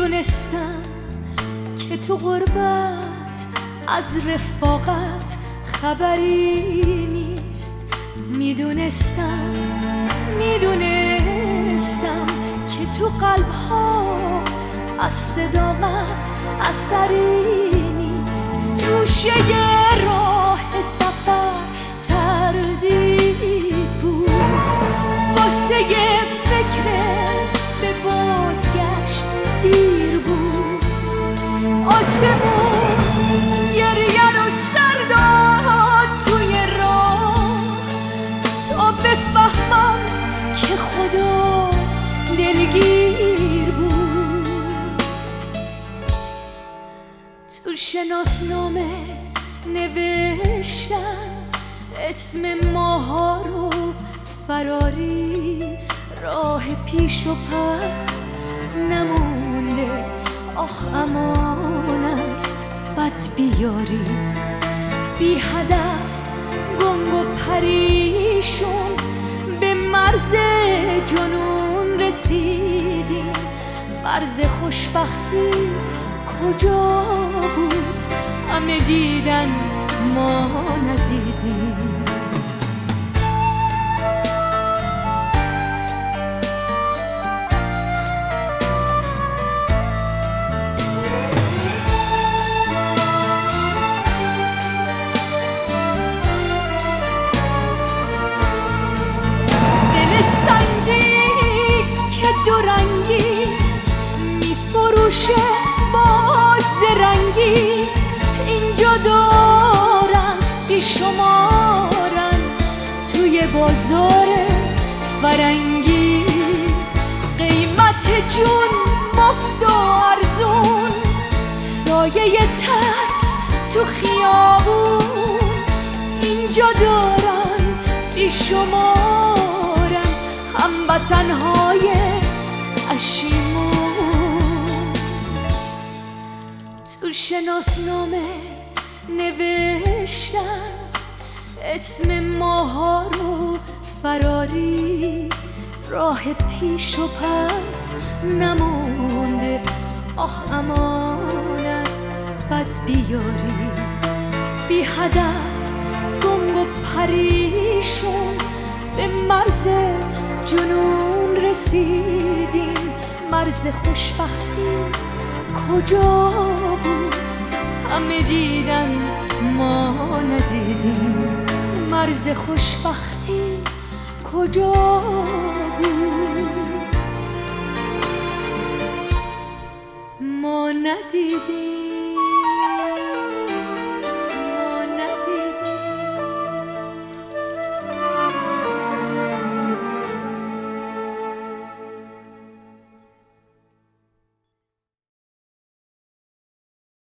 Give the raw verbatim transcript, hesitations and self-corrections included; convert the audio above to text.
میدونستم که تو غربت از رفاقت خبری نیست. میدونستم میدونستم که تو قلب‌ها از صداقت اثری نیست. توشه راه سفر تردید بود، واسه فکر به بازگشت دیر بود. آسمون گریه رو سر داد توی راه تا بفهمم که خدا دلگیر بود. تو شناسنامه نوشتم اسم ماها رو فراری، راه پیش و پس نمونده، آخ امان از بد بیاری. بی هدف گنگ و پریشون به مرز جنون رسیدیم. مرز خوشبختی کجا بود؟ همه دیدن ما ندیدیم. دورنگی میفروشه باز رنگی، اینجا دارن بیشمارن توی بازار فرنگی. قیمت جون مفت و ارزون، سایه ترس تو خیابون، اینجا دارن بیشمارن هموطنهای پشیمون. تو شناسنامه نوشتم اسم ماها رو فراری، راه پیش و پس نمونده، آخ امان از بد بیاری. بی هدف گنگ و پریشون به مرز جنون رسیدیم. مرز خوشبختی کجا بود؟ همه دیدن ما ندیدیم. مرز خوشبختی کجا بود؟ ما ندیدیم.